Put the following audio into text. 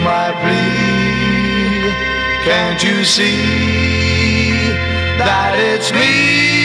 my plea. Can't you see that it's me?